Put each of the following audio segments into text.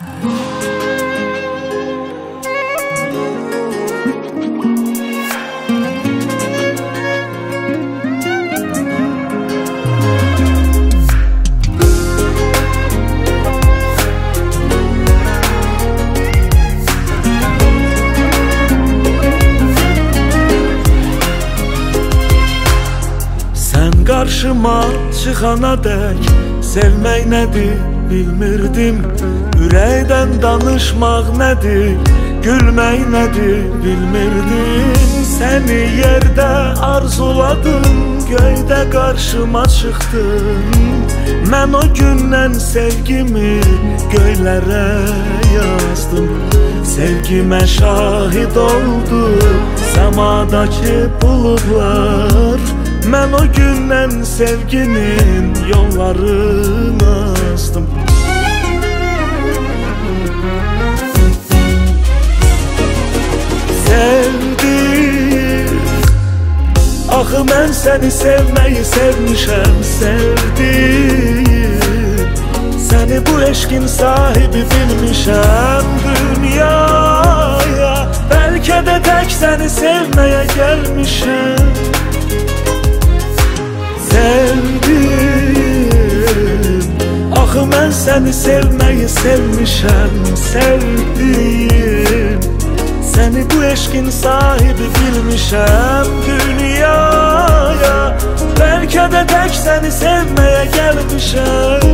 Qarşıma çıxana dək sevmək nədir bilmirdim. Ürəkdən danışmaq nədir, gülmək nədir bilmirdim. Səni yerdə arzuladım, göydə qarşıma çıxdın. Mən o gündən sevgimi göylərə yazdım. Sevgimə şahid oldu səmadakı buludlar. Mən o gündən sevginin yollarını azdım. Sevdim, axı mən səni sevməyi sevmişəm, sevdim. Səni bu eşqin sahibi bilmişəm dünyaya. Bəlkə də tək səni sevməyə gəlmişəm. Sevdim, axı mən səni sevməyi sevmişəm, sevdim. Səni bu eşqin sahibi bilmişəm dünyaya. Bəlkə də tək səni sevməyə gəlmişəm.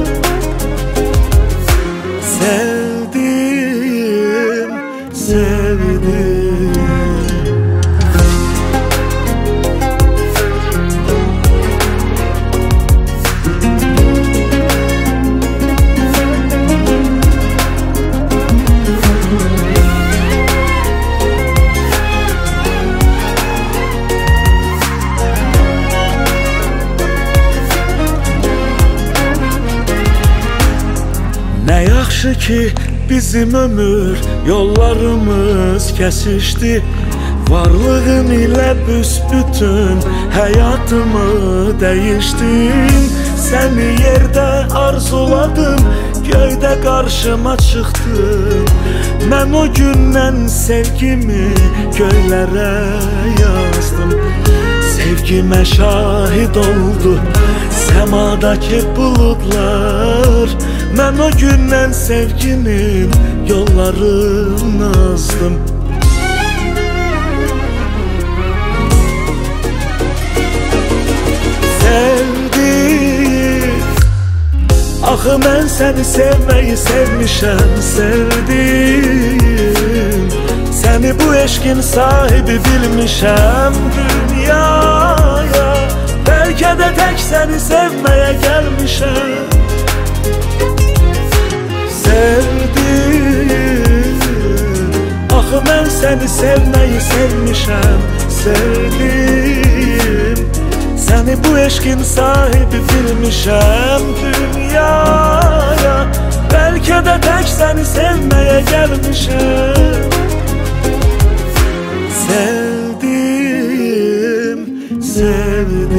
Sevdim, sevdim. Nə yaxşı ki bizim ömür yollarımız kəsişdi. Varlığın ilə büsbütün həyatımı dəyişdin. Səni yerdə arzuladım, göydə qarşıma çıxdın. Mən o gündən sevgimi göylərə yazdım. Sevgimə şahid oldu səmadakı buludlar. Mən o gündən sevginin yollarını azdım. Sevdim, axı mən səni sevməyi sevmişəm, sevdim. Səni bu eşqin sahibi bilmişəm dünyaya. Bəlkə də tək səni sevməyə gəlmişəm. Sevdim, axı mən səni sevməyi sevmişəm, sevdim. Səni bu eşqin sahibi bilmişəm dünyaya. Bəlkə də tək səni sevməyə gəlmişəm. Sevdim, sevdim.